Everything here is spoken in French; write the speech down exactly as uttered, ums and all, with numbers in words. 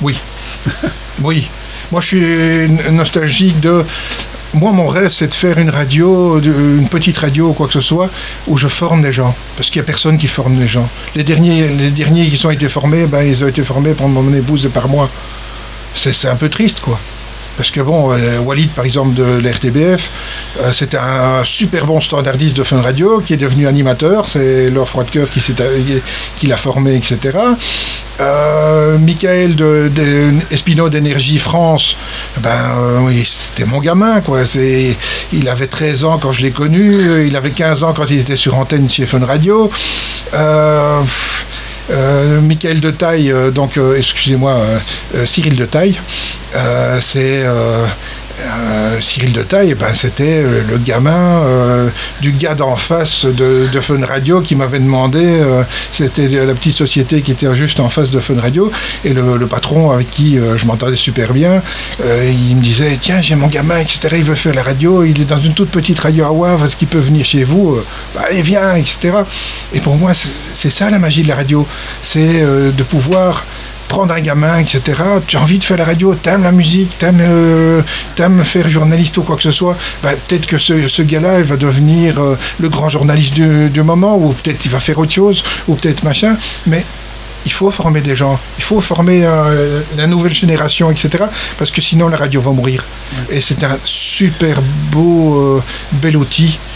Oui. Oui. Moi, je suis nostalgique de... Moi, mon rêve, c'est de faire une radio, une petite radio ou quoi que ce soit, où je forme les gens. Parce qu'il n'y a personne qui forme les gens. Les derniers, les derniers qui ont été formés, ben, ils ont été formés par mon épouse et par moi. C'est, c'est un peu triste, quoi. Parce que bon, euh, Walid, par exemple, de l'R T B F, euh, c'était un super bon standardiste de Fun Radio qui est devenu animateur. C'est Laure Froidecoeur qui, s'est, qui l'a formé, et cetera. Euh, Michael de, de Espino d'Énergie France, ben euh, oui, c'était mon gamin, quoi. C'est, il avait treize ans quand je l'ai connu, il avait quinze ans quand il était sur antenne chez Fun Radio. Euh, Euh, Michael de Taille, euh, donc euh, excusez-moi, euh, euh, Cyril de Taille, euh, c'est euh, euh, Cyril de Taille, ben, c'était euh, le gamin euh, du gars d'en face de, de Fun Radio qui m'avait demandé, euh, c'était la petite société qui était juste en face de Fun Radio, et le, le patron avec qui euh, je m'entendais super bien, euh, il me disait, tiens, j'ai mon gamin, et cetera, il veut faire la radio, il est dans une toute petite radio à Wavre, est-ce qu'il peut venir chez vous? Bah, allez, viens, et cetera. Et pour moi, c'est, c'est ça la magie de la radio, c'est euh, de pouvoir prendre un gamin, et cetera. Tu as envie de faire la radio, t'aimes la musique, t'aimes, euh, t'aimes faire journaliste ou quoi que ce soit, bah, peut-être que ce, ce gars-là, il va devenir euh, le grand journaliste du, du moment, ou peut-être il va faire autre chose, ou peut-être machin, mais il faut former des gens, il faut former euh, la nouvelle génération, et cetera, parce que sinon la radio va mourir. Ouais. Et c'est un super beau, euh, bel outil